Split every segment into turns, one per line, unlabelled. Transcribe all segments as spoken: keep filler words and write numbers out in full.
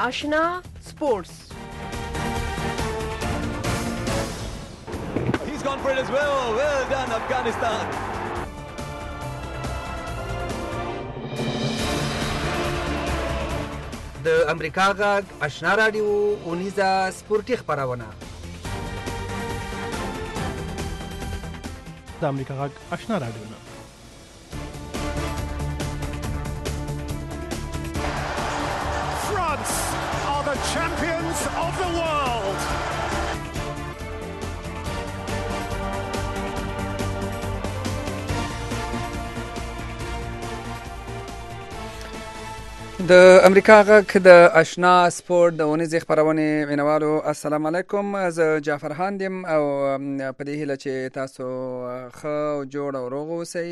Ashna Sports.
He's gone for it as well. Well done, Afghanistan.
د امریکا غږ آشنا رادیو اونیزه سپورتي خبرونه.
د امریکا غږ آشنا رادیو نه
France are the champions of the world.
د امریکا غږ د آشنا سپورت د اونیزې خبرونه مینوالو السلام علیکم. زه جعفر هاند یم او په دې هیله چې تاسو ښه جوړ او روغ اوسئ.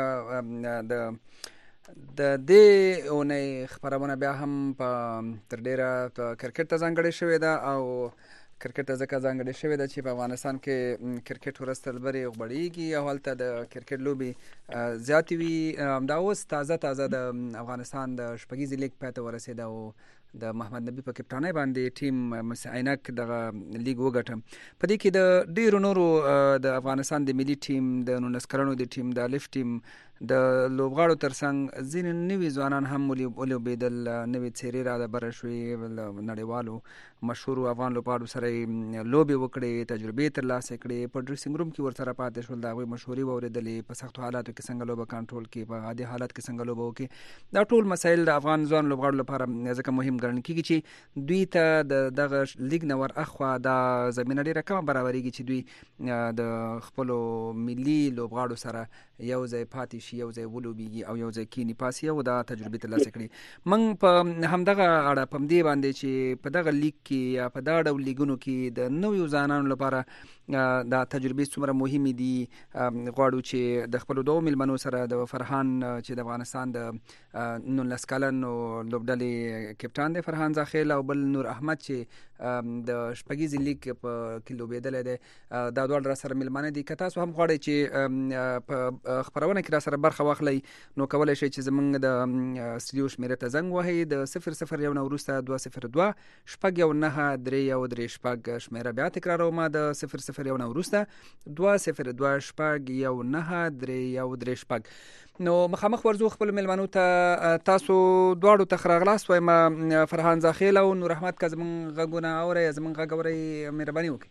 د د دې اونۍ خبرونه بیا هم په تر ډیره کرکټ ته ځانګړې شوې ده او کرکټ ته ځکه ځانګړې شوې ده چې په افغانستان کې کرکټ ورځ تر بلې غوړېږي او هلته د کرکټ لوبې زیاتې وي. همدا اوس تازه تازه د افغانستان د شپږیزې لیګ پای ته ورسېده او د محمد نبي په کپټانۍ باندې ټیم عینک دغه لیګ وګټه. په دې کې د ډیرو نورو د افغانستان د ملي ټیم، د نولس کلنو د ټیم، د الف ټیم، د لوبغاړو ترڅنګ ځینې نوي ځوانان هم ولوبېدل، نوې څېرې را دبره شوې، نړیوالو مشهورو افغان لوبغاړو سره یې لوبې وکړې، تجربې ترلاسه کړې، په ډریسنګ روم کې ورسره پاتې شول، د هغوی مشهوري واورېدلې، په سختو حالاتو کې څنګه لوبه کنټرول کړي، په عادي حالت کې څنګه لوبه وکړي. دا ټول مسایل د افغان ځوان لوبغاړو لپاره ځکه مهم ګڼل کېږي چې دوی ته د دغه لیګ نه ور اخوا دا زمینه ډېره کمه برابرېږي چې دوی د خپلو ملي لوبغاړو سره یو ځای پاتې شي، یو ځای ولوبېږي او یو ځای کښېني پاسي او دا تجربې ترلاسه کړي. موږ په همدغه اړه په همدې باندې چې په دغه لیګ کې یا په دا ډول لیګونو کې د نویو ځوانانو لپاره دا تجربې څومره مهمې دي غواړو چې د خپلو دوو میلمنو سره د فرحان چې د افغانستان د نولس کلن لوبډلې کپټان دی فرحان زاخیل او بل نور احمد چې د شپږیزې لیګ په کې لوبېدلی دی، دا دواړه را سره میلمانه دي. که تاسو هم غواړئ چې په خپرونه کې را سره برخه واخلئ نو کولی شئ چې زموږ د استودیو شمېرې ته زنګ وهئ د صفر صفر یو نه وروسته دوه صفر دوه شپږ یو نهه درې یو درې شپږ شمېره بیا تکراروم د صفر صفر یو نه وروسته دوه صفر دوه شپږ یو نهه درې یو درې شپږ. نو مخامخ ورځو خپل میلمنو ته. تاسو دواړو ته ښه راغلاست وایم. فرحان زاخیل او نور احمد که زموږ غږونه اورئ، زموږ غږ اورئ، مهرباني وکړئ.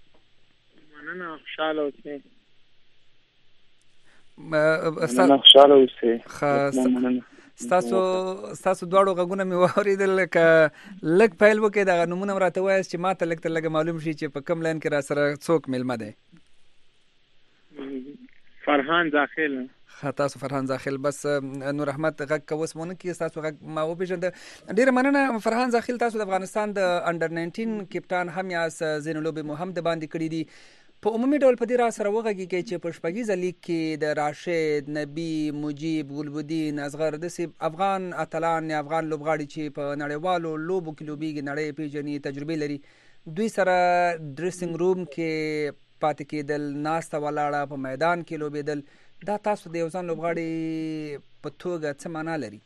مننه، خوشحاله اوسئ.
مننه،
خوشحاله اوسئ.
ستاسو ستاسو دواړو غږونه مې واورېدل. که لږ پیل وکړئ دغه نومونه هم راته ووایاست چې ما ته لږ تر لږه معلوم شي چې په کوم لاین کې را سره څوک میلمه دی.
فرحان زاخیل.
ښه، تاسو فرحان زاخیل. بس نور احمد غږ که اوس مونه کړي ستاسو غږ ما وپېژنده. ډېره مننه فرحان زاخیل. تاسو د افغانستان د انډر ناینټین کپټان هم یاست، ځینې لوبې مو هم د باندې کړي دي. په عمومي ډول په دې را سره وغږېږئ چې په شپږیزه لیګ کې د راشد، نبي، مجیب، ګلبدین، اصغر داسې افغان اتلان یا افغان لوبغاړي چې په نړیوالو لوبو کې لوبېږي، نړۍ یې پېژني، تجربې لري، دوی سره ډریسنګ روم کې پاتې کېدل، ناسته ولاړه په میدان کې لوبېدل، دا تاسو د یو ځان لوبغاړي په توګه څه معنا لري؟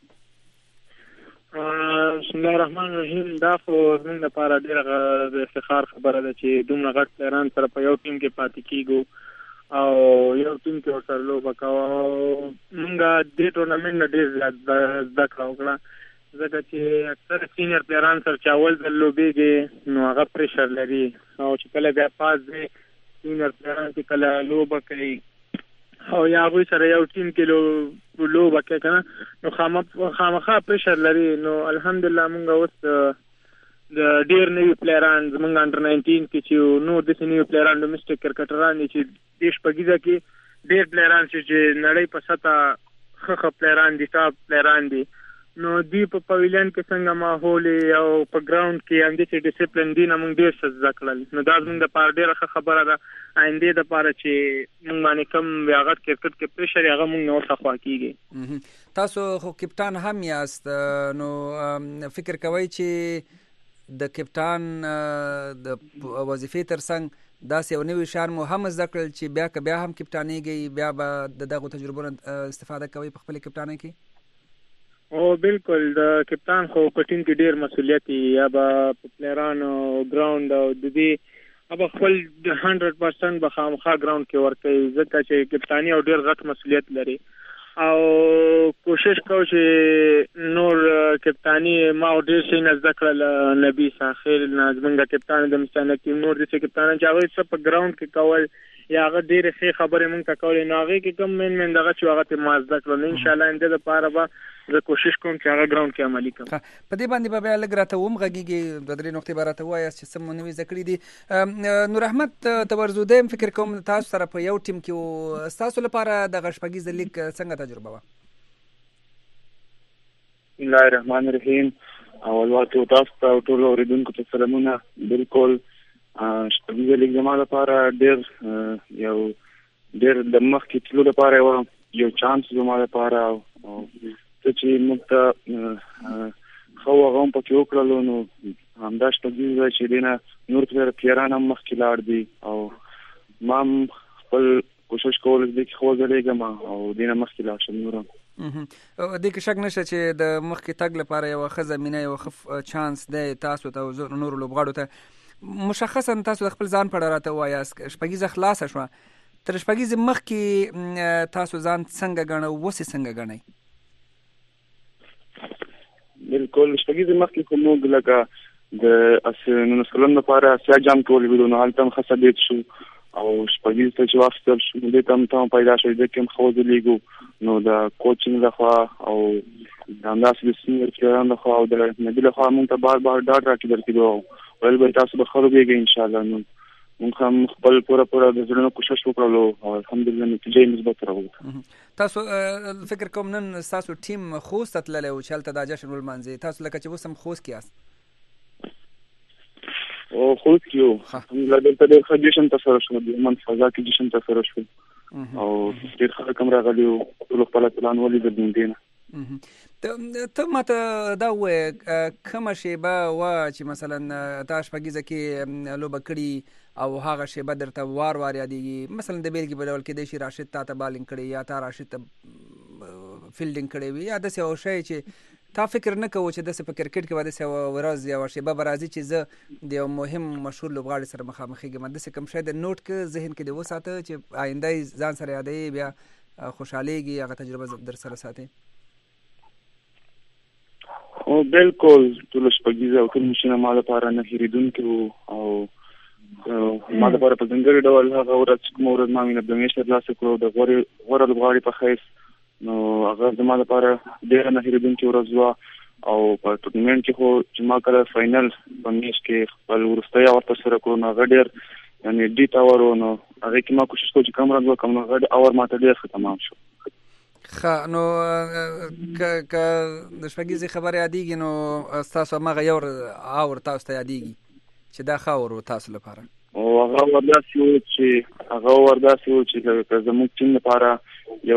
بسم الله الرحمن الرحیم. دا خو زموږ لپاره ډېره د افتخار خبره ده چې دومره غټ پلیران سره په یو ټیم کې پاتې کېږو او یو ټیم کې ورسره لوبه کوو. موږ دې ټورنمنټ نه ډېر زیات زده کړه وکړه ځکه چې اکثره سینیر پلیران سره چې اول ځل لوبېږي نو هغه پریشر لري او چې کله بیا پاس دی سینیر پلیران چې کله لوبه کوي او یا هغوی سره یو ټیم کې لوبه کوي که نه نو خامخا پریشر لري. نو الحمدلله موږ اوس د ډېر نوي پلیران زموږ انډر ناینټین کې چې نور داسې نوي پلیران ډومسټک کرکټران دي چې دې شپږیزه کې ډېر پلیران شي چې نړۍ په سطحه ښه ښه پلیران دي، ټاپ پلیران دي. نو دوی په پویلین کې څنګه ماحول او په ګراوند کې همداسې ډسپلین دي نه موږ ډېر څه زده کړل. نو دا زموږ دپاره ډېره ښه خبره ده آیندې دپاره چې موږ باندې کوم هغه کرکټ کې پریشر هغه موږ نه ورڅخه کېږي.
تاسو خو کپټان هم یاست، نو فکر کوئ چې د کپټان د وظیفې ترڅنګ داسې یو نوي شیان مو هم زده کړل چې بیا که بیا هم کپټانېږئ بیا به د دغو تجربو نه استفاده کوئ په خپلې کپټانۍ کې؟
او بالکل د کپتان خو په ټیم کې ډیر مسؤلیت یا به پلیرانو ګراوند او د دې اب خپل هنډرډ پرسنټ به خامخا ګراوند کې ورکوي ځکه چې کپتانی او ډیر غټ مسؤلیت لري او کوشش کوم چې نور کپتانی ما ډیر شي نه ذکر نبی ساخر نازمنګ کپتان د مستانه ټیم نور د کپتان چې هغه څه په ګراوند کې کول یا هغه ډیر ښه خبره مونږ ته کولې نو هغه کې کوم من من دغه چې هغه ته مازده کړو ان شاء الله انده د پاره به زه کوشش کوم چې هغه ګراوند کې عملي کوم.
په دې باندې به بیا لږ راته وم غږیږي د درې نقطې به راته ووایاست چې څه مو نوي زده کړي دي. نور احمد تبرزودی هم فکر کوم تاسو سره په یو ټیم کې و، ستاسو لپاره دغه شپږیزه لیګ څنګه تجربه وه؟
بسم الله الرحمن الرحیم. اول واته تاسو ته ټول اوریدونکو ته سلامونه. بالکل شپږیزه لیګ زما لپاره ډېر یو ډېر د مخکې تلو لپاره یو چانس زما لپاره او څه چې موږ ته ښه هغه هم پکې وکړلو نو همدا شپږیزه چې دی نه نور پلیران هم مخکې لاړ دي او ما هم خپل کوشش کول دې کې خو ځلېږم او دې نه مخکې لاړ شم نور هم.
دې کې شک نشته چې د مخکې تګ لپاره یوه ښه زمینه یو ښه چانس دی تاسو ته او نورو لوبغاړو ته. مشخصا تاسو د خپل ځان په اړه راته ووایاست، شپږیزه خلاصه شوه، تر شپږیزې مخکې تاسو ځان څنګه ګڼئ، اوس یې څنګه ګڼئ؟
بالکل شپږیزې مخکې خو موږ لکه د نولس کلن لپاره اسیا جام کې ولوېدو نو هلته هم ښه ثابت شو او شپږیزې ته چې واخیستل شو نو دې ته هم تمه پیدا شوې دې کې هم ښه وځلېږو نو د کوچینګ لخوا او د همداسې د سینیر پلیرانو لخوا او د نبي لخوا موږ ته بار بار ډاډ راکېدل کېدو ویل به تاسو به ښه لوبېږئ انشاءالله. نو موږ هم خپل پوره پوره د زړه نه کوشش وکړلو او الحمدلله نتیجه یې مثبت راووته.
تاسو فکر کوم نن ستاسو ټیم خوست ته تللی و چې هلته دا جشن ولمانځئ، تاسو لکه چې اوس هم خوست کې یاست؟
او خوست کې یو الحمدلله دلته ډېر ښه جشن ترسره شو، د هلمند فضا کې جشن ترسره شو او ډېر خلک هم راغلي وو، ټولو خپل اتلان ولیدل د دې نه.
ته ماته دا ووایه کومه شیبه وه چې مثلا تا شپږیزه کې لوبه کړي او هغه شیبه درته وار وار یادېږي، مثلا د بیلګې په ډول کېدای شي راشد تا ته بالینګ کړی یا تا راشد ته فیلډینګ کړی وي یا داسې یو شی چې تا فکر نه کوو چې داسې په کرکټ کې به داسې یوه ورځ یوه شیبه به راځي چې زه د یو مهم مشهور لوبغاړي سره مخامخېږم، داسې کوم شی د نوټ که ذهن کې دې وساته چې آینده یې ځان سره یادوي بیا خوشحالېږي هغه تجربه در سره ساتي؟
او بالکل ټول شپږیزه او ټول مشونه ما لپاره نه هېرېدونکي وو او ما لپاره په ځانګړي ډول هغه ورځ چې کومه ورځ ما مینه بلمیش ترلاسه کړو د غوره لوبغاړي په حیث نو هغه زما لپاره ډېره نه هېرېدونکې ورځ وه او په ټورنمنټ کې خو چې ما کله فاینل په میچ کې خپل وروستی اور ترسره کړو نو هغه ډېر یعنې ډیټ اور و نو هغې کې ما کوشش کوم چې کم رنګ وکړم نو هغه اور ما ته ډېر ښه تمام شو.
ښه نو که د شپږیزې خبره یادېږي نو ستاسو هماغه یو اور تاسو ته یادېږي چې دا ښه اور و تاسو لپاره؟
او هغه ور داسې و چې هغه ور داسې و چې زموږ ټیم لپاره یو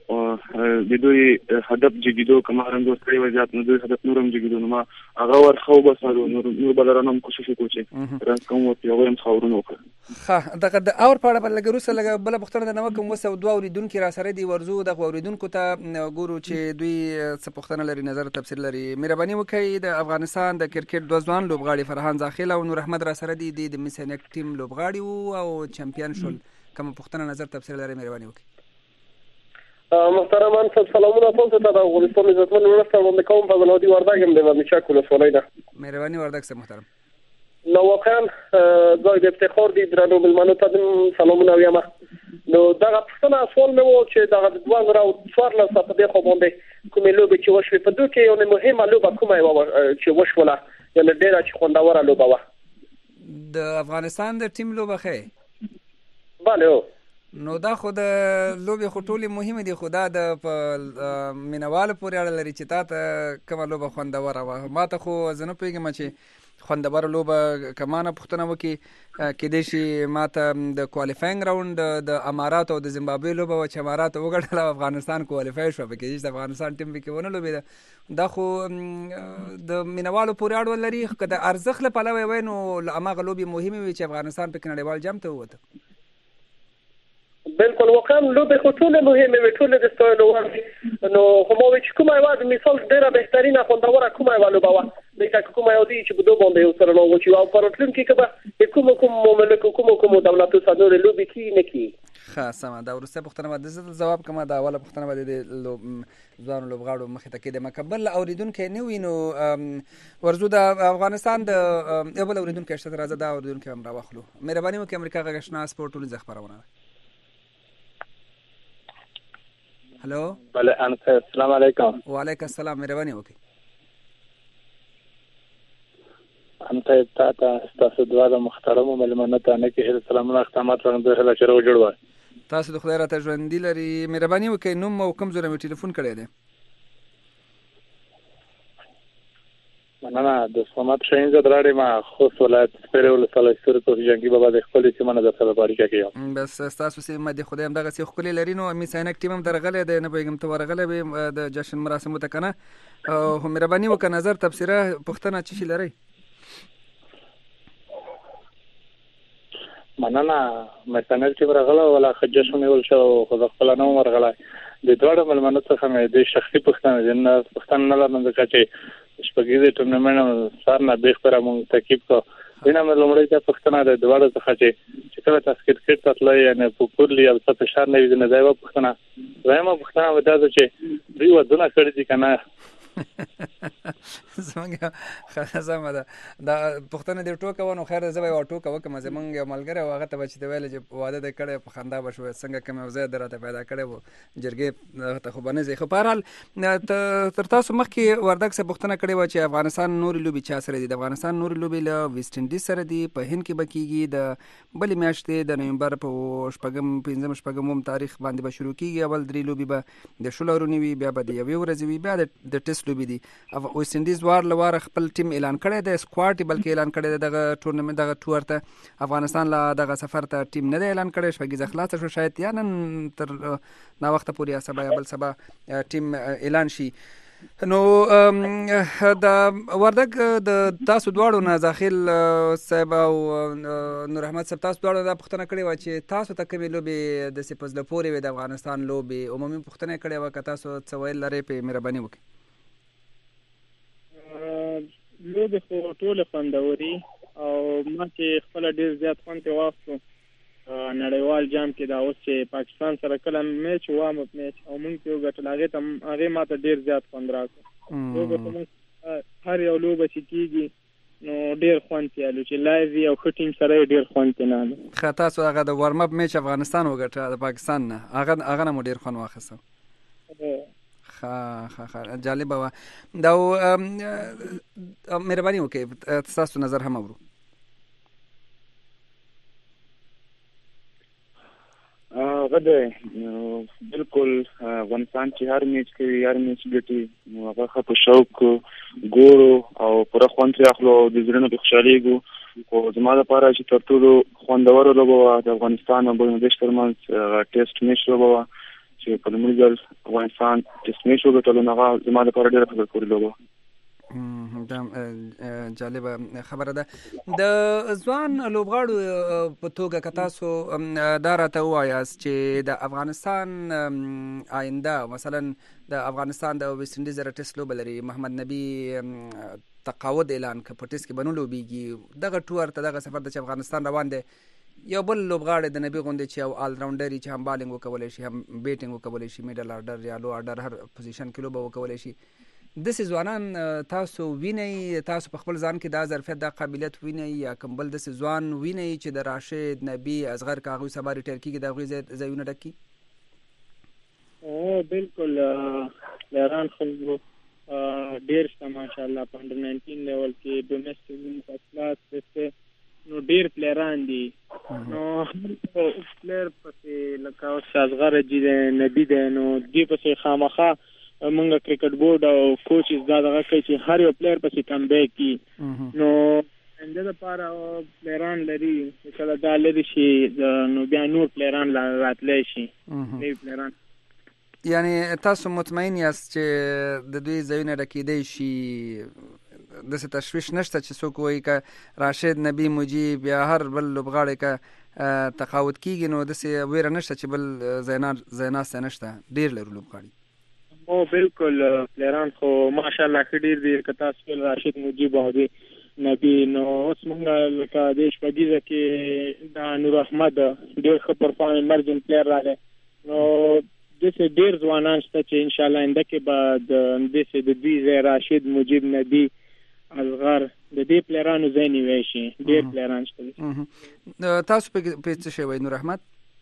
د دوی هدف جګېدو که ما رنګ ورکړی وای زیات نو دوی هدف نور هم جګېدو نو ما هغه ور ښه وبسلو نور بلران هم کوشش وکړو چې رنس کوم ورته هغوی هم ښه اورونه وکړل.
ښه دغه د اور په اړه به لږ وروسته لږه بله پوښتنه درنه وکړم. اوس دوه اورېدونکي را سره دي، ورځو دغه اورېدونکو ته ګورو چې دوی څه پوښتنه لري، نظر تفسیر لري. مهرباني وکړئ د افغانستان د کرکټ دوه ځوان لوبغاړي فرحان زاخیل او نور احمد را سره دي، دوی د مس عینک ټیم لوبغاړي وو او چمپیان شول. کومه پوښتنه نظر تفسیر لري مهرباني وکړئ.
محترمان صاحب سلامونه تاسو ته د افغانستان عزتمن ولس وړاندې کوم. فضل هادي وردګ یم د ورنیچک ولسوالۍ نه.
مهرباني وردګ صاحب محترم.
نو واقعا ځای د افتخار دي درنو مېلمنو ته سلامونه وایم. نو دغه پوښتنه سوال مې و چې دغه دوه زره او څوارلس په دې خوا باندې کومې لوبې چې وشوې په دوی کې یو مهمه لوبه کومه وه چې وشوله یعنې ډېره چې خوندوره لوبه وه؟
د افغانستان د ټیم لوبه ښه؟
بله هو.
نو دا خو د لوبې خو ټولې مهمې دي، خو دا د په مینهوالو پورې اړه لري چې تا ته کومه لوبه خوندوره وه. ما ته خو زه نه پوهېږم چې خوندوره لوبه که ما نه پوښتنه وکړي کېدای شي ما ته د کوالیفاینګ راوند د اماراتو او د زیمبابوې لوبه وه چې اماراتو وګټله او افغانستان کوالیفای شوه، پکې چې د افغانستان ټیم پکې ونه لوبېده. دا خو د مینهوالو پورې اړه لري. که د ارزښت له پلوه یې وی نو هماغه لوبې مهمې وي چې افغانستان پکې نړیوال جام ته ووته.
بالکل بالکل واقعا لوبې خو ټولې مهمې وي، ټولې د ستایلو وړ دي. نو خو ما وایي چې کومه یوه مثال ډېره بهترینه خوندوره کومه یوه لوبه وه لکه کومه یو دي چې په دوه باندې یو سره راوچي او په راتلونکي کې به د کومو کومو مملکو کومو کومو دولتو سره نورې لوبې کیږي نه کیږي.
ښه سمه ده. وروستۍ پوښتنه به د زه ځواب کومه، د اوله پوښتنه به د ځوانو لوبغاړو مخې ته کېدم. که بل اورېدونکی نه وي نو ورځو د افغانستان د یو بل اورېدونکی شته، راځه دا اورېدونکی هم راواخلو. مهرباني وکړئ امریکا غږ اشنا سپورټ ټولنیزه خپرونه ده. هلو
بله انت السلام علیکم.
وعلیکم السلام. مهرباني وکړئ.
انت تا ته ستاسو دواړه محترمو مېلمنو ته نه کې سلامونه احترامات وړاندې هله چې راوجوړوه.
تاسو د خدای راته ژوندي لري. مهرباني وکړئ نوم او کوم ځای مې ټلیفون کړی دی؟
مننه. د صمد شاهین زه دراړې ما خوست ولایت سپیرې ولسوالۍ سوري توفیق جنګي بابا د خپلې سیمه نه درسره په اړیکه کې یم.
بس ستاسو سیمه د خدای همدغسې ښکلې لري. نو میس عینک ټیم هم درغلی دی، نه پوهېږم ته ورغلی وې د جشن مراسمو ته که نه؟ خو مهرباني وکړه نظر تبصره پوښتنه څه شي لرئ؟
مننه. میس عینک ټیم راغلی ولا ښه جشن ونیول شو خو زه خپله نه وم ورغلی. د دواړو مېلمنو څخه مې د شخصي پوښتنه دي نه پوښتنه نه لرم ځکه چې شپږیزې ټورنمنټ سهار نه بېخبره مونږ تعقیب کړو. دینه مې لومړۍ دا پوښتنه ده د دواړو څخه چې چې کله تاسو کرکټ ته تلئ یعنې په کور یا څه فشار نه وي نه دا یوه پوښتنه. دویمه پوښتنه به دا ده چې دوی ودونه کړي دي که نه؟
زمونږ ښه سمه ده. دا پوښتنه دې ټوکه وه نو خیر ده زه به یوه ټوکه وکړم. زمونږ یو ملګری و هغه ته به چې ته ویلې چې واده دې کړی په خندا به شوې څنګه کوم یو ځای دې راته پیدا کړی و جرګې ته خو به نه ځې. خو په هر حال تر تاسو مخکې وردګ صاحب پوښتنه کړې وه چې افغانستان نورې لوبې چا سره دي؟ د افغانستان نورې لوبې له ویسټ انډیز سره دي، په هند کې به کېږي د بلې میاشتې د نومبر په شپږم پنځم شپږم تاریخ باندې به شروع کېږي. اول درې لوبې به د شلو ورځې وي، بیا به د یوې ورځې وي، بیا د ټیسټ لوبې دي. ویسټ انډیز وار له واره خپل ټیم اعلان کړی دی، سکواډ بلکې اعلان کړی دی دغه ټورنمنټ دغه ټور ته. افغانستان له دغه سفر ته ټیم نه دی اعلان کړی، شپږیزه خلاصه شو، شاید یا نن تر ناوخته پورې یا سبا یا بل سبا ټیم اعلان شي. نو د وردګ د تاسو دواړو نه زاخیل صاحب او نور احمد صاحب تاسو دواړو دا پوښتنه کړې وه چې تاسو ته کومې لوبې داسې په زړه پورې وې د افغانستان لوبې؟ عمومي پوښتنه یې کړې وه، که تاسو څه ویل لرئ پرې مهرباني وکړئ.
لوبې خو ټولې خوندوري او ما چې خپله ډېر زیات خوند ترې واخیستو نړیوال جام کې دا اوس چې پاکستان سره کله میچ وام اپ میچ او مونږ چې وګټل هغې ته هغې ما ته ډېر زیات خوند راکړو. لوبې خو مونږ هر یو لوبه چې کېږي نو ډېر خوند ترې الو چې لایو وي او ښه ټیم سره یې ډېر خوند ترې نه الو.
ښه تاسو هغه د وارم اپ میچ افغانستان وګټه د پاکستان نه، هغه هغه نه مو ډېر خوند واخیسته؟ ښه ښه ښه جالبه وه. دا مهرباني وکړئ ستاسو نظر هم اورو.
هغه دی بلکل افغانستان چې هر میچ کوي هر میچ ګټي نو هغه ښه په شوق ګورو او پوره خوند ترې اخلو او د زړه نه پرې خوشحالېږو. خو زما لپاره چې تر ټولو خوندوره لوبه وه د افغانستان او بنګلادیش ترمنځ ټیسټ میچ لوبه وه چې په لومړي ځل افغانستان ټیسټ میچ وګټلو نو هغه زما لپاره ډېره په زړه پورې لوبه وه.
دا جالبه خبره ده. د ځوان لوبغاړو په توګه که تاسو دا راته ووایاست چې د افغانستان آینده مثلا د افغانستان د ویسټ انډیز سره ټیسټ لوبه لري، محمد نبي تقاعد اعلان کړ، په ټیسټ کې به نه لوبېږي، دغه ټور ته دغه سفر ته چې افغانستان روان دی، یو بل لوبغاړی د نبي غوندې چې یو آل راونډر چې هم بالینګ وکولی شي هم بیټینګ وکولی شي، میډل آرډر یا لو آرډر هر پوزیشن کې لوبه وکولی شي، داسې ځوانان تاسو وینئ؟ تاسو په خپل ځان کې دا ظرفیت دا قابلیت وینئ یا کوم بل داسې ځوان وینئ چې د راشد نبي اصغر که هغوی سبا ریټایر کېږي د هغوی ځایونه ډک کړي؟
او بالکل پلیران خو ډېر شته ماشاءالله په انډر ناینټین لیول کې ډومestic فرست کلاس دسته نو ډېر پلیران دي. نو پلیر پسې لکه اوس اصغر جي دی نبي دی نو دې پسې خامخا مونږ کرکټ بورډ او کوچز دا دغه کوي چې هر یو پلیر پسې کم بیک کړي. نو انده دپاره پلیران لري چې کله دا لرې شي نو بیا نور پلیران راتلی شي نوي پلیران.
یعنی تاسو مطمئن یاست چې د دوی ځایونه ډکېدی شي داسې تشویش نشته چې څوک وایي که راشد نبی مجیب یا هر بل لوبغاړی که تقاوت کېږي نو داسې ویره نشته چې بل ځای ناستی نشته، ډېر لرو لوبغاړي.
او بالکل پلیران خو ماشاءالله ښه ډېر دي. که تاسو ویل راشد مجیب او دې نبی، نو اوس موږ لکه دې شپږیزه کې د نور احمد ډېر ښه پرفارم ایمرجن پلیر راغی، نو داسې ډېر ځوانان شته چې انشاءالله آینده کې به داسې د دوی ځای راشد مجیب نبی اصغر د دې پلیرانو ځای نیوی شي. ډېر پلیران شته.
تاسو پې څه شی وایي نور احمد؟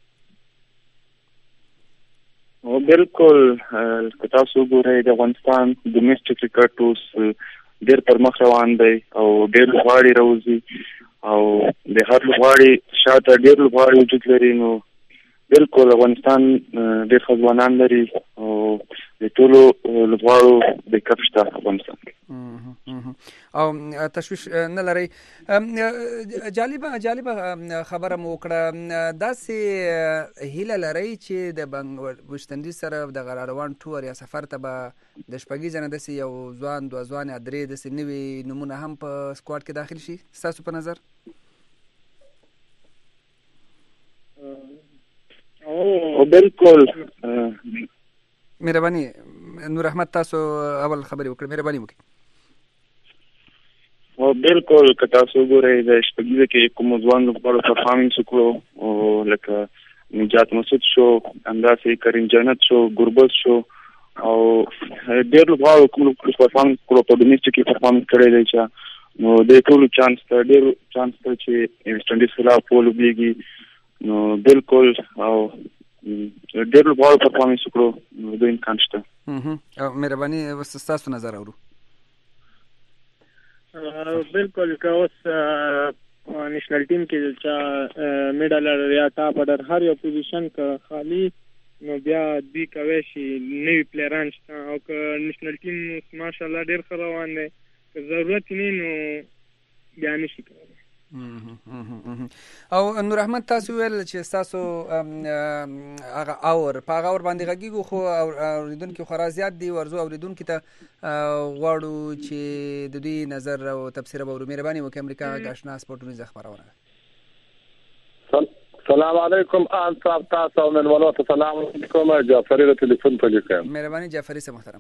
او بالکل که تاسو وګورئ د افغانستان ډومیسټک کرکټ اوس ډېر پر مخ روان دی او ډېر لوبغاړي راوځي او د هر لوبغاړي شاته ډېر لوبغاړي وجود لري. نو بالکل افغانستان ډېر ښه ځوانان لري او د ټولو لوبغاړو د کپ شته افغانستان کې
او تشویش نه لرئ. جالبه جالبه خبره مو وکړه، داسې هیله لرئ چې د بنګ ویسټ انډیز سره دغه راروان ټور یا سفر ته به د شپږیزه نه داسې یو ځوان دوه ځوان یا درې داسې نوي نومونه هم په سکواډ کې داخل شي ستاسو په نظر؟
او بالکل
مهرباني نور احمد تاسو اول خبرې وکړئ، مهرباني وکړئ.
او بالکل که تاسو وګورئ د شپږیزه کې کوم ځوان لوبغاړو پرفارمنس وکړو، او لکه نجات مسعود شو، همداسې کریم جنت شو، ګربز شو او ډېر لوبغاړو کوم پرفارمنس وکړو په ډومیسټک کې پرفارمنس کړی دی چې نو د ټولو چانس ته ډېر چانس ته چې ویسټ انډیز خلاف ولوبېږي. نو بالکل او ډېر لوبغاړو پرفارمنس وکړو نو د امکان شته.
مهرباني ستاسو نظر اورو.
بالکل که اوس نیشنل ټیم کې چا میډل یا ټاپ اډر هر یو پوزیشن که خالی نو بیا دوی کوی شي نوي پلیران شته، او که نیشنل ټیم ماشاءالله ډېر ښه روان دی، که ضرورت نه نو بیا نشي کولی.
او نور احمد تاسو ویل چې ستاسو هغه اور په هغه اور باندې غږیږو، خو اوریدونکي خورا زیات دي، ورځو اوریدونکي ته غواړو چې د دوی نظر او تبصره به ورو. مهرباني وکړئ امریکا غږ آشنا سپورټ خپرونه.
سلام علیکم ان صاحب، تاسو او منولو ته سلام علیکم. جعفری له ټلیفون په لیکم.
مهرباني جعفری سه محترم.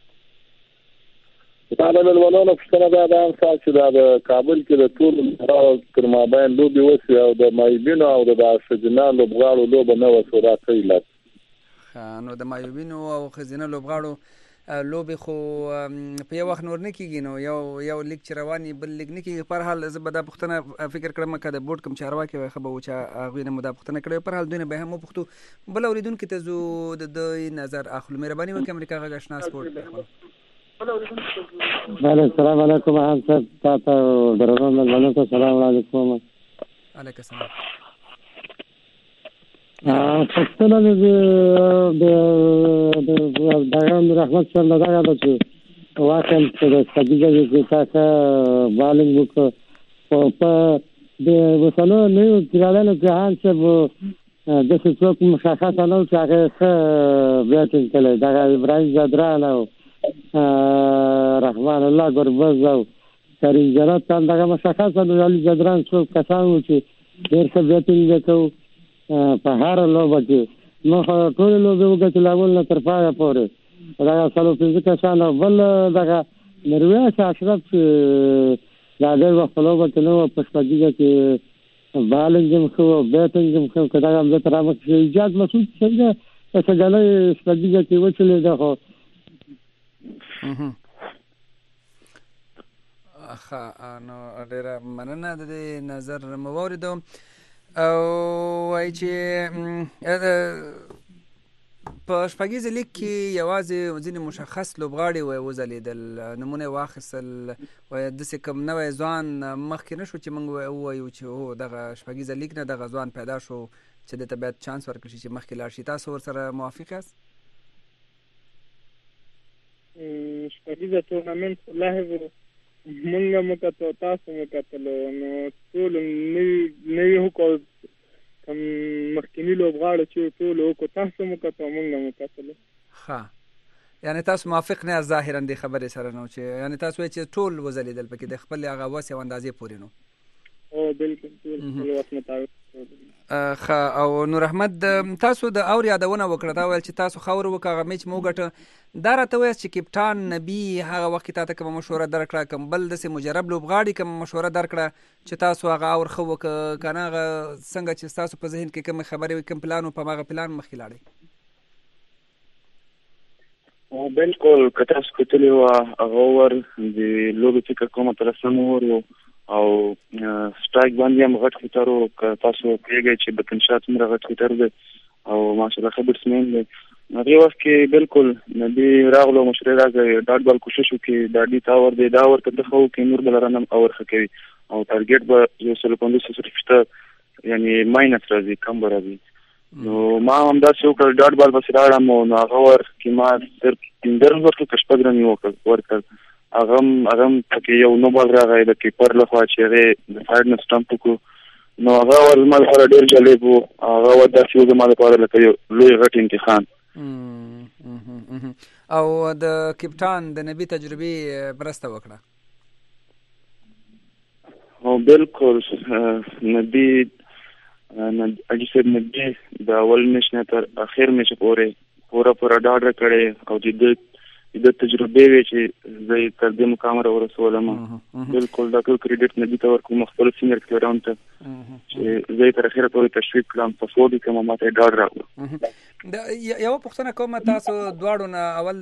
دا د منولو پښتنه دا د صاحب چې دا د کابل کې د ټول تر مابین لوبي وسی او د مایبینو او د خزینه لوبغاړو لوب نه وسو را کوي.
نو د مایبینو او خزینه لوبغاړو لوبي خو په یو وخت نور نه کیږي، نو یو یو لیگ چې رواني بل لیگ نه کیږي. پر حال زه به دا پښتنه فکر کړم که د بورډ کوم چارواکي وي خبر و چې هغوی نه مو دا پښتنه کړې، پر حال دوی نه به هم وپوښتو. بل اوریدونکي ته زو د دوی نظر اخلو. مهرباني وکړئ امریکا غږ آشنا سپورټ.
بله السلام علیکم احمد صاحب، تاسو درنو مېلمنو ته سلام علیکم.
علیکم السلام.
پښتنه د د دغه نور احمد صاحب دغه د چې واقعا د سګیزه کې تاسو بالینګ وکړو په د وسلو نه کړهانو جهان صاحب د څوک مشخص نه و چې هغه ښه بیټینګ کړی، دغه ابراهیم زدران او رحمان الله ګربز او کریم جنت هم دغه مشخص نه علي زدران څو کسان و چې ډېر ښه بیټینګ وکړو په هر لوبه کې. نو ټولې لوبې وګټلې له اول نه تر پایه پورې دغه څلور پنځه کسان او بل دغه میرویس اشرف چې دا ډېر وخت په لوبه کې نه و، په شپږیزه کې بالینګ هم ښه و بیټینګ هم ښه، که دغه هم زه تر رامخکې شي ایجاد مسعود څنګه په سږنۍ شپږیزه کې وچلې ده. خو
ښه نو ډېره مننه د دې نظر مو واورېدو. او وایي چې په شپږیزه لیګ کې یوازې ځینې مشخص لوبغاړي وځلیدل، نمونه یې واخیستل، وایي داسې کوم نوی ځوان مخکې نه شو چې موږ ووایو چې هو دغه شپږیزه لیګ نه دغه ځوان پیدا شو چې دې ته باید چانس ورکړل شي چې مخکې لاړ شي. تاسو ورسره موافق یاست؟
شپږیزه تورنمنټ خو لاهب مونږ هم وکتو، تاسو هم وکتلو، نو ټولو نوي وکړو، کوم مخکیني لوبغاړو چې ټولو وکړو، تاسو هم وکتو مونږ هم وکتلو.
ښه یعنی تاسو موافق نه ظاهرا د خبرې سره نو چې یعنی تاسو وایئ چې ټول وځلیدل پکې د خپل هغه وس او اندازې پورې نو.
او بالکل ټول وخت مطابق.
ښه او نور احمد تاسو د اور یادونه وکړه دا ویل چې تاسو خاور وکړه هغه میچ مو ګټه دا راته وایاست چې کپټان نبي هغه وخت تا ته کومه مشوره درکړه کوم بل داسې مجرب لوبغاړي کوم مشوره درکړه چې تاسو هغه اور ښه وکړه که نه هغه څنګه چې ستاسو په ذهن کې کومې خبرې وي کوم پلان و په هماغه پلان مخکې لاړئ؟
بالکل که تاسو کتلي وه هغه اور د لوبې فکر کومه تر سم اور و او سټرایک باندې هم غټ خطر و. که تاسو پوهېږئ چې بکنشا څومره غټ خطر دی او ماشاءالله ښه بیټسمین دی. هغې وخت کې بالکل نبي راغلو مشرې راځي ډاټ بال کوشش وکړي دا ډي ته اور دی دا اور ته ده ښه وکړي نور بلران هم اور ښه کوي او ټارګېټ به یو سلو پنځوس صفر شپېته یعنې ماینس راځي کم به راځي. نو ما هم داسې وکړل ډاټ بال پسې راړم نو هغه ور کې ما صرف پنځه رنز ورکړل که شپږ رنز مې ورکړل. هغه هم هغه هم پکې یو نو بال راغی د کیپر لخوا چې هغې د سایډ نه سټمپ وکړو نو هغه ور زما لپاره ډېر جالب و. هغه ور داسې و زما لپاره لکه یو لوی غټ امتحان.
او د کپټان د نبي تجربې مرسته وکړه؟
او بالکل نبي اجي صاحب نبي د اول میچ نه تر اخر میچ پورې پوره پوره ډاډ راکړی او د د تجربې وی چې زه یې تر دې مقام راورسولم. بالکل دا ټول کریډټ نبي ته ورکوم خپل سینیر پلیرانو ته چې زه یې تر اخره پورې تشویق کړم په فور کې ما ماته ډاډ راکړو.
یوه پوښتنه کومه تاسو دواړو نه اول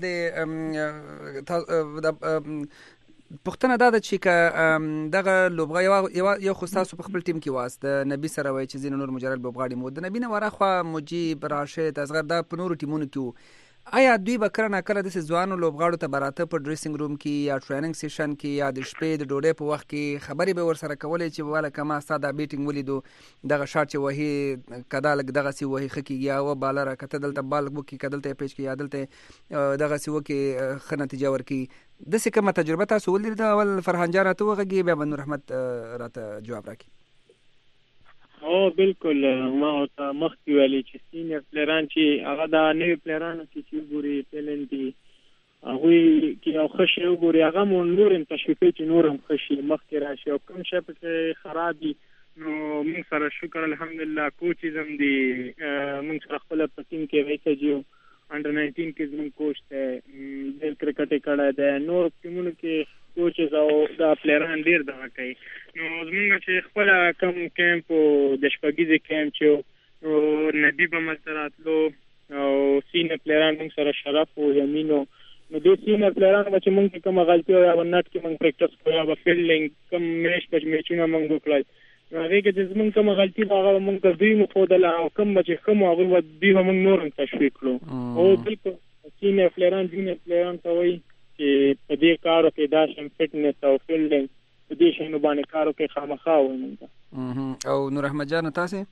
د پوښتنه دا ده چې که دغه لوبغاړي یو خو ستاسو په خپل ټیم کې واست د نبي سره وایي چې ځینې نور مجرد لوبغاړي مو د نبي نه ورهاخوا مجیب راشد اصغر دا په نورو ټیمونو کې وو. آیا دوی به کله ناکله داسې ځوانو لوبغاړو ته به راته په ډریسنګ روم کې یا ټریننګ سیشن کې یا د شپې د ډوډۍ په وخت کې خبرې به ورسره کولې چې واله که ما ستا دا بیټینګ ولیدو دغه شاټ چې وهي که دا لږ دغسې وهي ښه کېږي یا اوه بالره که ته دلته بال وکړي که دلته یې پیچ کړي یا دلته دغسې وکړي ښه نتیجه ورکړي داسې کومه تجربه تاسو ولیده؟ اول فرهان جان راته وغږي بیا به نور احمد راته جواب راکړي.
او بالکل ما ورته مخکې ویلي چې سینیر پلیران چې هغه د نوي پلیرانو کې چې وګوري ټیلنټ دي هغوی کې یو ښه شی وګوري هغه مو نور هم تشویق کوي چې نور هم ښه شي مخکې راشي او کوم شی پکې خراب دي نو موږ سره شکر الحمدلله کوچز هم دي موږ سره خپله په ټیم کې ویسجي انډر ناینټین کې زموږ کوچ دی ډېر کرکټ یې کړی دی نور ټیمونو کې کوچز او دا پلیران ډېر دغه کوي. نو زمونږ چې خپله کوم کیمپ و د شپږیزې کیمپ چې نو نبي به ملته راتلو او سینیر پلیران موږ سره شرف و یمینو نو دې سینیر پلیرانو به چې موږ کې کومه غلطي وه یا به نټ کې موږ پریکټس کړو یا به فیلډینګ کوم میچ په میچونه موږ وکړل نو هغې کې چې زموږ کومه غلطي وه هغه به موږ ته دوی وښودله او کوم به چې ښه مو هغوی به دوی به موږ نور هم تشویق کړو. او بالکل سینیر پلیران جونیر پلیران ته وایي چې په دې کارو کې دا شم فټنس او فیلډینګ په دې شیانو باندې کارو کې خامخا وایي موږ ته.
او نور احمد جان تاسې؟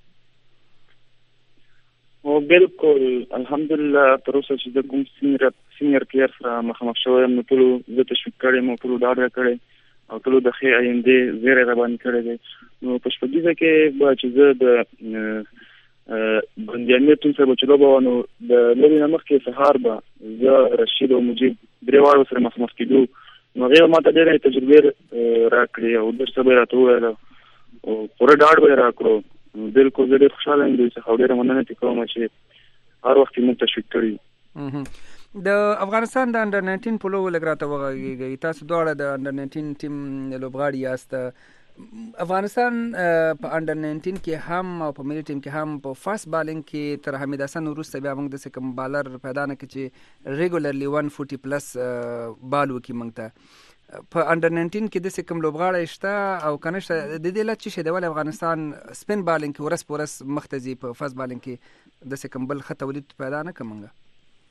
او بالکل الحمدلله تر اوسه چې زه کوم سینیر سینیر پلیر سره مخامخ شوی یم نو ټولو زه تشویق کړی یم او ټولو ډاډ راکړی او ټولو د ښې آیندې زیری راباندې کړی دی. نو په شپږیزه کې به چې زه د بندیانې ټیم سره به چې لوبه وه نو د لوبې نه مخکې سهار به زه رشید او مجیب درې واړو سره مخامخ کېدو نو هغې به ما ته ډېرې تجربې راکړې او ډېر څه به یې راته وویل او پوره ډاډ به یې راکړو. بالکل زه ډېر خوشحاله یم دوی څخه او ډېره مننه ترې کوم چې هر وخت یې موږ تشویق کړي.
د افغانستان د انډر ناینټین په لوبو لږ راته وغږېږئ تاسو دواړه د انډر ناینټین ټیم لوبغاړي یاست. افغانستان په انډر ناینټین کې هم او په ملي ټیم کې هم په فاست بالینګ کې تر حمید حسن وروسته بیا موږ داسې کوم بالر پیدا نه کړو چې ریګولرلی ون فورټي پلس بال وکړي موږ ته. په انډر ناینټین کې داسې کوم لوبغاړی شته او که نه شته د دې علت څه شی دی ولې افغانستان سپین بالینګ کې ورځ په ورځ مخ ته ځي په فاست بالینګ کې داسې کوم بل ښه تولید پیدا نه کړو موږ؟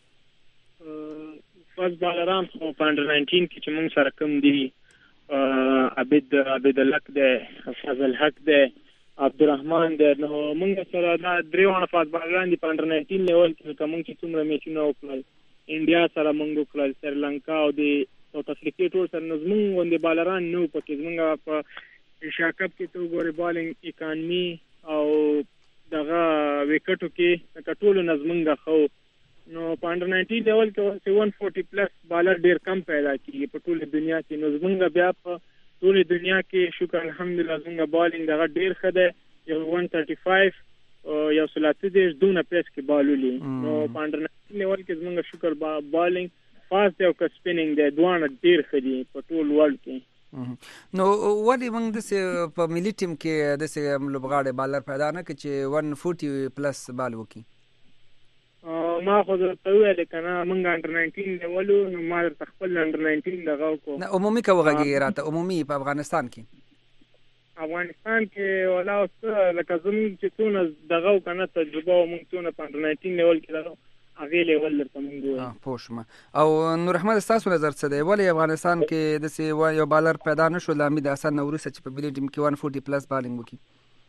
فاست بالران خو په انډر ناینټین کې چې موږ سره کوم دي عبید عبید الحق دی فضل حق دی عبدالرحمن دی نو موږ سره دا درې واړه فاست بالران دي په انډر ناینټین لیول کې که موږ چې څومره میچونه وکړل انډیا سره موږ وکړل سریلانکا او د ساوت افریقې ټول سره نو زموږ غوندې بالران نه وو پکې زموږ په ایشیا کپ کې ته وګورې بالینګ اکانمي او دغه وکټو کې لکه ټولو نه زموږ ښه نو په انډر ناینټین لیول کې اوس ون فورټي پلس بالر ډیر کم پیدا کیږي په ټوله دنیا کې. نو زمونږ بیا په ټوله دنیا کې شکر الحمدلله زمونږ بالینګ دغه ډیر ښه دی، یو ون تھرټي فایو یو سل اته دېرش دونه پیس کې بالولي. نو په انډر ناینټین لیول کې زمونږ شکر بالینګ فاست دی او که سپینینګ دی، دواړه ډیر ښه دي په ټول ورلډ کې.
نو ولې موږ داسې په ملي ټیم کې داسې لوبغاړی بالر پیدا نه کړو چې ون فورټي پلس بال وکړي؟
ما خو درته وویل که نه موږ انډر ناینټین لیولو، نو ما درته خپل انډر ناینټین دغه وکړو.
نه عمومي که وغږېږې راته، عمومي په افغانستان کې
افغانستان کې ولا څه لکه زموږ چې څونه دغه و که نه تجربه و موږ څونه په انډر ناینټین لیول کې دغه هغې لیول درته موږ وویل.
پوه شوم. او نور احمد ستاسو نظر څه دی؟ ولې افغانستان کې داسې یو بالر پیدا نه شو له امید حسن نه وروسته چې په ملي ټیم کې ون فورټي پلس بالینګ وکړي؟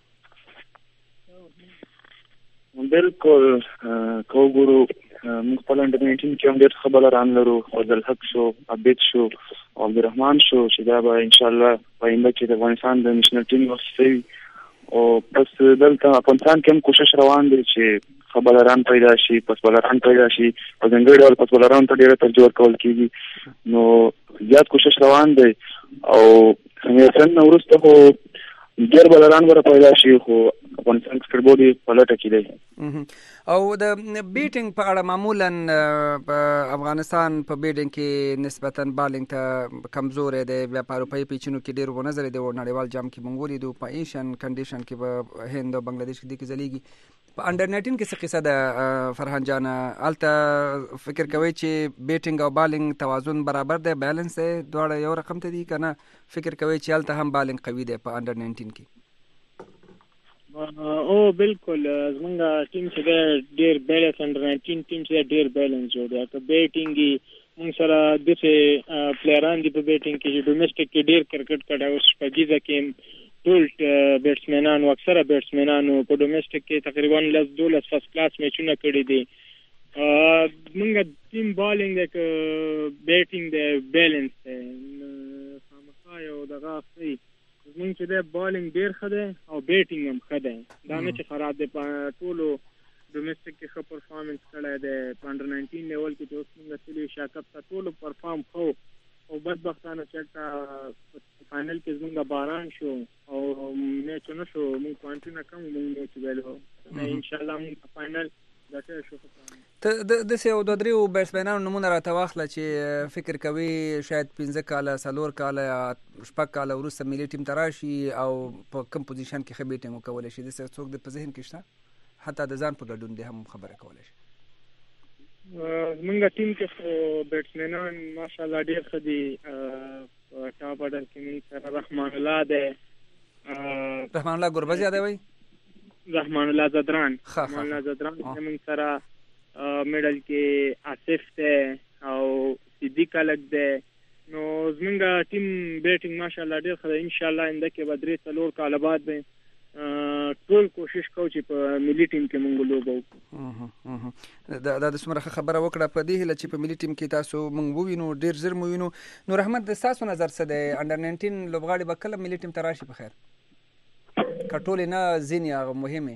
بالکل که وګورو موږ خپل انډر ناینټین کې هم ډېر ښه بالران لرو، فضل حق شو، عبید شو او عبدالرحمن شو چې دا به انشاءالله په آینده کې د افغانستان د نیشنل ټیم یو حصه وي. او پس دلته افغانستان کې هم کوشش روان دی چې ښه بالران پیدا شي، پس بالران پیدا شي، په ځانګړي ډول پس بالرانو ته ډېره توجه ورکول کېږي. نو زیات کوشش روان دی او همیشن نه وروسته خو ډېر بالران به پیدا شي، خو افغانستان کرکټ بورډ یې په لټه کې دی.
او د بیټینګ په اړه معمولا په افغانستان په بیټینګ کې نسبتا بالینګ ته کمزوری دی، بیا په اروپایي پیچونو کې ډېر ونظرې دی او نړیوال جام کې موږ ولیدو په ایشین کنډیشن کې به هند او بنګلادیش کې دې کې ځلیږي. په انډر ناینټین کې څه قصه ده فرحان جانه؟ هلته فکر کوئ چې بیټینګ او بالینګ توازن برابر دی، بیلنس دی، دواړه یو رقم ته دي که نه فکر کوئ چې هلته هم بالینګ قوي دی په انډر ناینټین کې؟
او بالکل زمونږ ټیم چې دی ډېر بیلنس، انډر ناینټین ټیم چې دی ډېر بیلنس جوړ دی. که بیټینګ یې موږ سره داسې پلیران دي په بیټینګ کې چې ډومسټک کې ډېر کرکټ کړی، اوس شپږیزه کې ټول بیټسمینانو اکثره بیټسمینانو په ډومسټک کې تقریبا لس دولس فرست کلاس میچونه کړي دي. موږ ټیم بالینګ دی که بیټینګ دی بیلنس دی، خامخا یو دغه ښي زمونږ چې دی بالینګ ډېر ښه دی او بیټینګ هم ښه دی، دا نه چې خراب دی. په ټولو ډومسټک کې ښه پرفارمنس کړی دی. په انډر ناینټین لیول کې چې اوس موږ تللي شاکب ته ټولو پرفارم ښه او بدبختانه چېرته فاینل کې زمونږ باران شو او میچ ونه شو، موږ پوینټونه کم موږ میچ ویلو، انشاءالله موږ په فاینل ګټلی شو.
ته داسې یو دوه درېو بیټسمینانو نومونه راته واخله چې فکر کوي شاید پنځه کاله څلور کاله یا شپږ کاله وروسته ملي ټیم ته راشي او په کوم پوزیشن کې ښه بیټینګ وکولی شي؟ داسې څوک د په ذهن کې شته؟ حتی د ځان په ګډون دی هم خبره کولی شي.
زمونږ ټیم کې خو بیټسمینان ماشاءالله ډېر ښه دي. په ټاپ اډر کې موږ سره رحمان الله دی،
رحمان الله ګربز یادوئ؟
رحمان الله زدران رحمان الله زدران موږ سره میډل کې آصف دی او صدیق الګ دی. نو زمونږ ټیم بیټینګ ماشاءالله ډېر ښه دی. انشاءالله آینده کې به درې څلور کاله بعد به ټول کوشش کوو چې په ملي ټیم کې موږ لوبه وکړو.
دا د څومره ښه خبره وکړه په دې هیله چې په ملي ټیم کې تاسو موږ ووینو، ډېر ژر مو وینو. نور احمد ستاسو نظر څه دی؟ انډر ناینټین لوبغاړي به کله ملي ټیم ته راشي په خیر؟ که ټولې نه ځینې هغه مهمې؟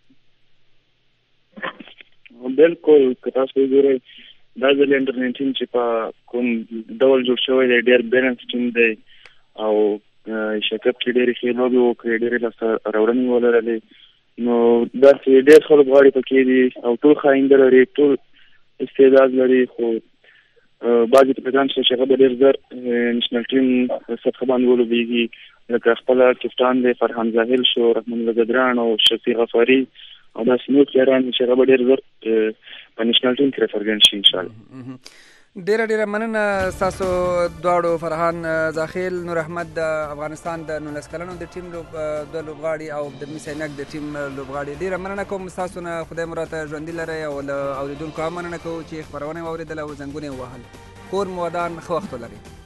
بالکل که تاسو وګورئ دا ځل انډر ناینټین چې په کوم ډول جوړ شوی دی ډېر بیلنس ټیم دی او شاکب کې ډېرې ښې لوبې وکړې، ډېرې لاسته راوړنې ولرلې. نو داسې ډېر ښه لوبغاړي پکې دي او ټول ښه آینده لري، ټول استعداد لري، خو بعضې پلران شته چې هغه به ډېر زر نیشنل ټیم سطحه باندې ولوبېږي، لکه خپله کپټان دی فرحان زاهل شو، رحمان الله زدران او شفیع غفاري او داسې نور پلیران چې هغه به ډېر زر په نیشنل ټیم کې راڅرګند شي انشاءالله.
ډیره ډیره مننه ستاسو دواړو، فرحان زاخیل، نور احمد د افغانستان د نولس کلنو د ټیم دوه لوبغاړي او د مس عینک د ټیم لوبغاړي. ډیره مننه کوم ستاسو نه، خدای مو راته ژوندي لرئ او له اورېدونکو هم مننه کوو چې خپرونه یې واورېدله او زنګونه یې ووهل. کور مو ودان، ښه وخت ولرئ.